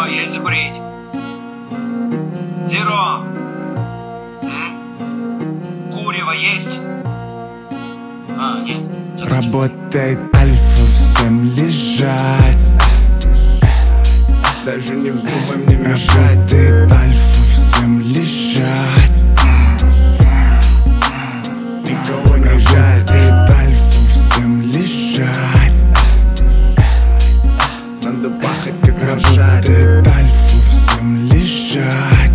есть закурить? Зеро. Курево есть? Нет. Работает альфа, всем лежать. Даже не вздумай мне мешать. Работает альфа, всем лежать. Никого не жаль. Работает альфа, всем лежать. Надо пахать как рожать. Работает альфа, всем лежать.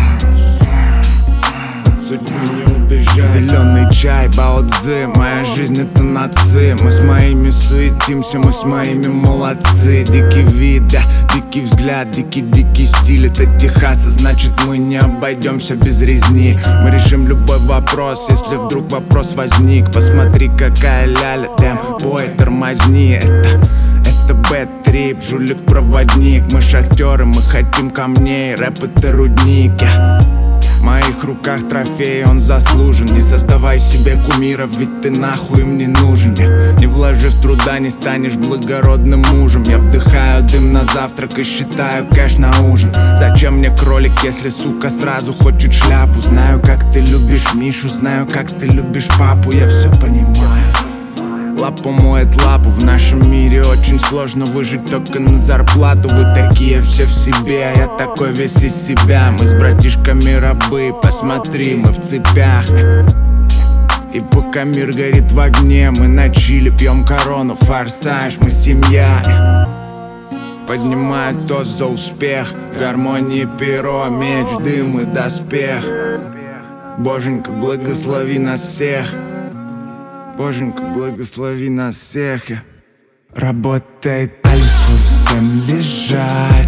От судьбы не убежать. Зеленый чай, бао-цзы, моя жизнь это наци. Мы с моими суетимся, мы с моими молодцы. Дикий вид, да, дикий взгляд, дикий стиль. Это Техас, а значит мы не обойдемся без резни. Мы решим любой вопрос, если вдруг вопрос возник. Посмотри, какая ляля, бой, тормозни. Это бэт-трип, жулик-проводник. Мы шахтеры, мы хотим камней, рэп это рудник. В моих руках трофей, он заслужен. Не создавай себе кумиров, ведь ты нахуй им не нужен. Не вложив труда, не станешь благородным мужем. Я вдыхаю дым на завтрак и считаю кэш на ужин. Зачем мне кролик, если сука сразу хочет шляпу? Знаю, как ты любишь Мишу, знаю, как ты любишь папу. Я все понимаю. Лапа моет лапу, в нашем мире очень сложно выжить только на зарплату. Вы такие все в себе, а я такой весь из себя. Мы с братишками рабы, посмотри, мы в цепях. И пока мир горит в огне, мы на чиле пьем корону, форсаж, мы семья. Поднимаю тост за успех, в гармонии перо, меч, дым и доспех. Боженька, благослови нас всех. Боженька, благослови нас всех. Работает альфа, всем лежать.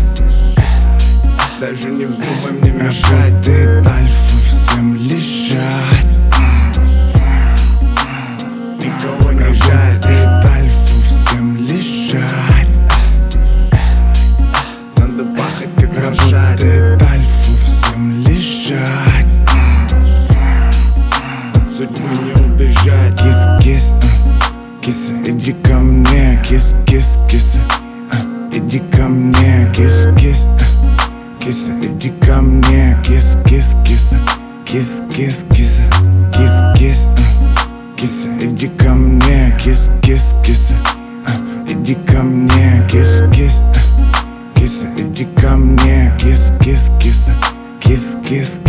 Даже не вздумай мне мешать. Работает альфа, всем лежать. Никого не жаль. Работает альфа, всем лежать. Надо пахать как рожать. Работает альфа, всем лежать. От судьбы не убежать. Кис-кис, киса, иди ко мне. Кис-кис, киса, иди ко мне. Кис-кис, киса, иди ко мне. Кис-кис, киса, кис-кис, киса, кис-кис, киса, иди ко мне. Кис-кис, киса, иди ко мне. Кис-кис, киса, иди ко мне. Кис-кис, киса, кис-кис.